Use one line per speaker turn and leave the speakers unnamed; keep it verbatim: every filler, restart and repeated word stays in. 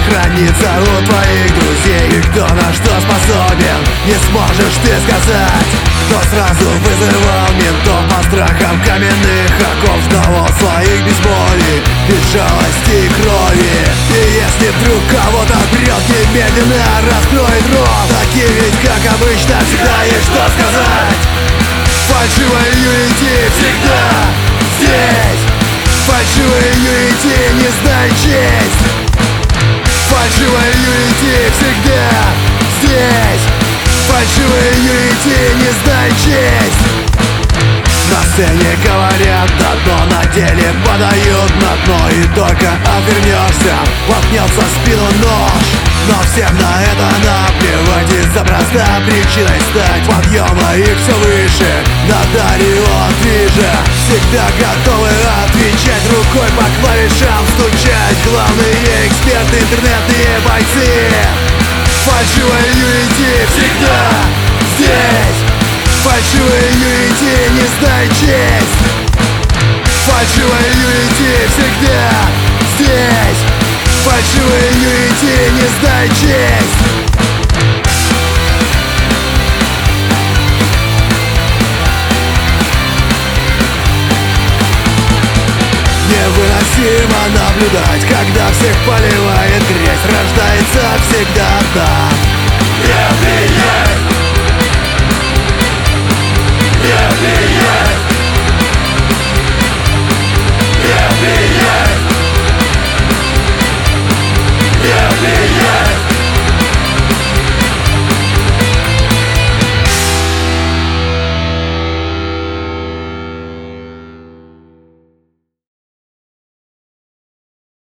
хранится у твоих друзей. И кто на что способен, не сможешь ты сказать. Кто сразу вызывал ментов по страхам каменных оков, ждал своих без боли, без жалости и крови. И если вдруг кого-то прет, немедленно раскроет рот. Такие ведь, как обычно, всегда есть что сказать. Фальшивая юнити всегда здесь. Фальшивая юнити не знает честь. Фальшивая юнити всегда здесь. Фальшивая юнити не знает честь. На сцене говорят одно, на деле подают на дно. И только отвернешься, воткнется в спину нож. Но всем на это наплевать, из-за простой причиной стать подъема их все выше. На Дарион движе всегда готовы отвечать, рукой по клавишам стучать. Главные эксперты, интернетные бойцы. Фальшивая юнити всегда здесь. Фальшивая юнити не знает честь. Фальшивая юнити всегда здесь. Фальшивая юнити не знает честь. Невыносимо наблюдать, когда всех поливает грязь.